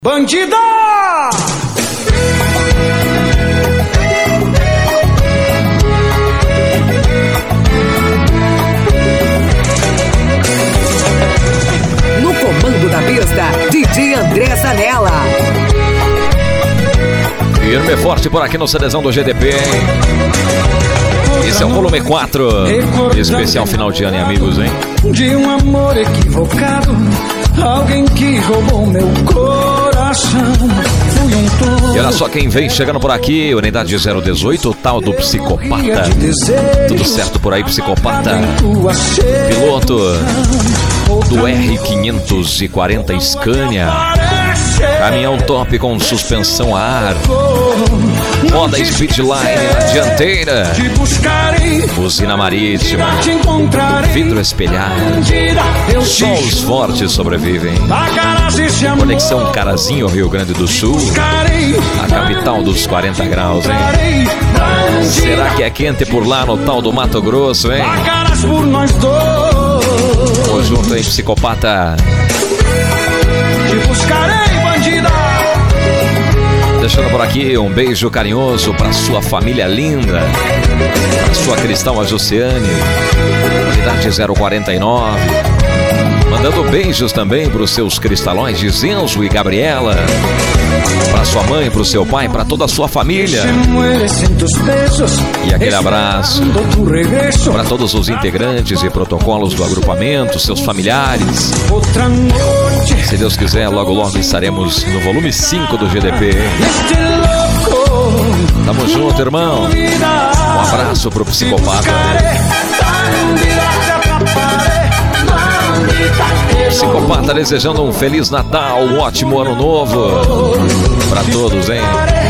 Bandida! No comando da pista, DJ André Zanella. Firme e forte por aqui no CDzão do GDP, hein? Esse é o volume 4, especial final de ano, hein, amigos, hein? De um amor equivocado, alguém que roubou meu coração. Fui um tolo. E olha só quem vem chegando por aqui, unidade 018, o tal do Psicopata. Tudo certo por aí, Psicopata? Piloto do R540 Scania. Caminhão top com suspensão a ar. Roda Speedline na dianteira. Buzina marítima. Vidro espelhado. Só os fortes sobrevivem. Conexão Carazinho, Rio Grande do Sul. A capital dos 40 graus, hein? Será que é quente por lá no tal do Mato Grosso, hein? Tô junto, hein, Psicopata? Te buscarei, bandida. Deixando por aqui um beijo carinhoso pra sua família linda, pra sua Cristão Ajuciane, unidade 049. Mandando beijos também pros seus cristalões de Zenzo e Gabriela, pra sua mãe, pro seu pai, pra toda a sua família. E aquele abraço pra todos os integrantes e protocolos do agrupamento, seus familiares. Se Deus quiser, logo logo estaremos no volume 5 do GDP. Tamo junto, irmão. Um abraço pro Psicopata. Psicopata desejando um Feliz Natal, um ótimo Ano Novo pra todos, hein?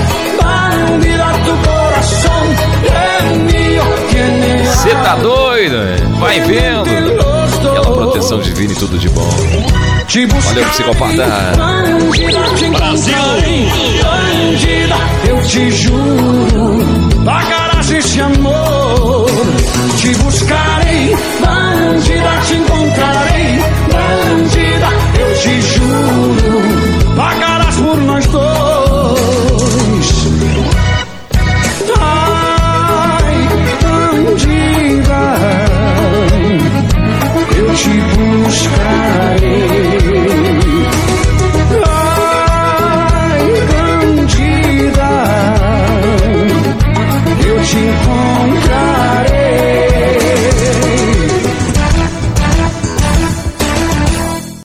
Cê tá doido, hein? Vai vendo. Aquela proteção divina e tudo de bom. Valeu, Psicopata. Brasil! Eu te juro.